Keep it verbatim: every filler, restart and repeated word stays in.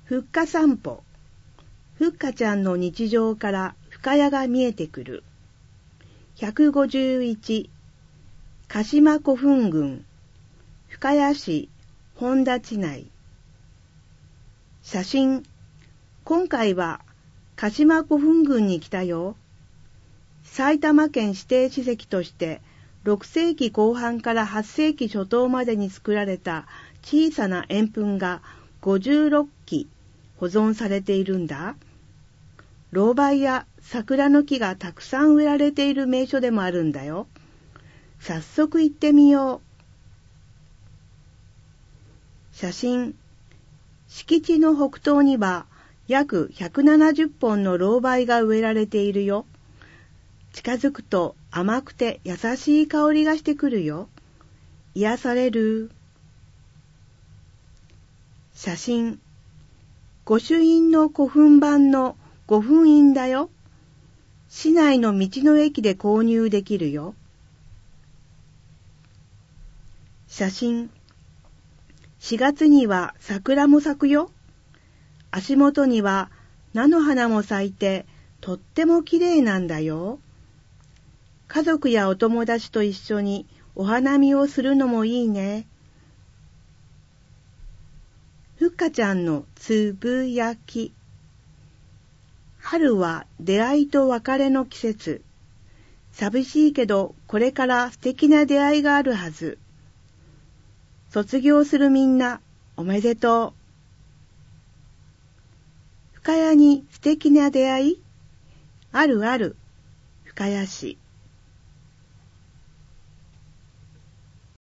ふっか散歩。ふっかちゃんの日常から深谷が見えてくる。ひゃくごじゅういち、鹿島古墳群、深谷市本田地内。写真。今回は鹿島古墳群に来たよ。埼玉県指定史跡としてろくせいきこう半からはっせいき初頭までに作られた小さな円墳がごじゅうろっき保存されているんだ。ロウバイや桜の木がたくさん植えられている名所でもあるんだよ。早速行ってみよう。写真。敷地の北東には約ひゃくななじゅっぽんのロウバイが植えられているよ。近づくと甘くて優しい香りがしてくるよ。癒される。写真。御朱印の古墳版の御墳印だよ。市内の道の駅で購入できるよ。写真。しがつには桜も咲くよ。足元には菜の花も咲いてとってもきれいなんだよ。家族やお友達と一緒にお花見をするのもいいね。ふっかちゃんのつぶやき。春は出会いと別れの季節。寂しいけどこれから素敵な出会いがあるはず。卒業するみんなおめでとう。深谷に素敵な出会いあるある。深谷市。